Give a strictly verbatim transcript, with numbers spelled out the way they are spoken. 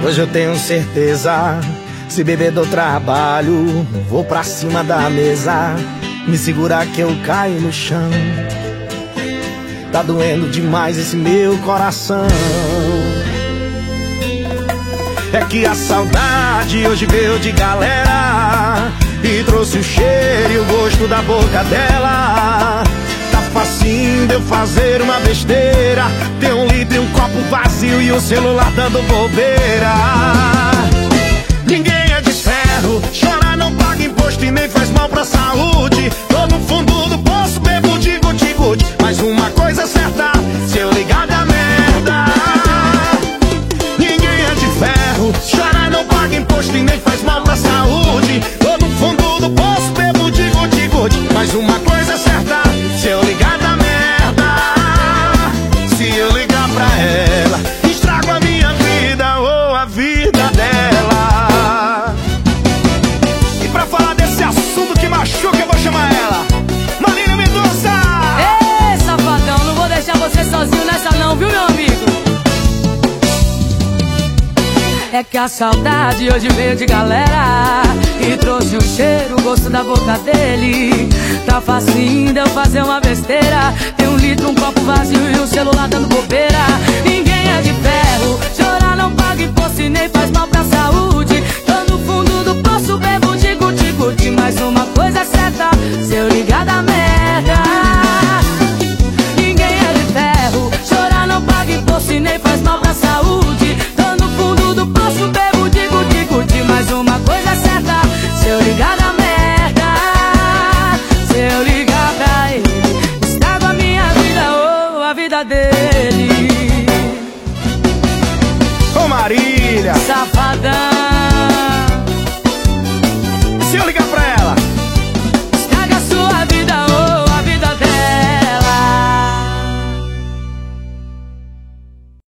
Hoje eu tenho certeza, se beber do trabalho, vou pra cima da mesa. Me segura que eu caio no chão. Tá doendo demais esse meu coração. É que a saudade hoje veio de galera e trouxe o cheiro e o gosto da boca dela. Tá facinho de eu fazer uma besteira, ter um litro e um copo vazio e o celular dando bobeira. Ninguém é de ferro, chorar não paga imposto e nem faz mal pra saúde. Tô no fundo do poço, bebo de guti-guti, mas uma coisa é certa, se eu ligar da merda. Ninguém é de ferro, chorar não paga imposto e nem faz mal pra saúde. Tô no fundo do poço, bebo de guti-guti, mas uma coisa é certa, se eu ligar da merda. Se eu ligar pra ela, estrago a minha vida ou a vida dela. E pra falar desse assunto que machuca, eu vou chamar ela, Marília Mendonça. Ei, safadão, não vou deixar você sozinho nessa não, viu, meu amigo? É que a saudade hoje veio de galera e trouxe o cheiro, o gosto da boca dele. Tá facinho de eu fazer uma besteira, tem um litro, um copo vazio e o celular dando bobeira. Ninguém é de ferro, chorar não paga imposto e nem faz mal pra saúde. Tô no fundo do poço, bebo de guti-guti, mas uma coisa é certa, se eu ligar da merda. Ninguém é de ferro, chorar não paga imposto e nem faz mal pra saúde. Tô no fundo do poço, bebo de guti-guti, mas uma coisa é certa, se eu ligar da merda. Se eu ligar pra ele, estrago a minha vida ou a vida dele. Ô Marília, Safadão. se eu ligar pra ela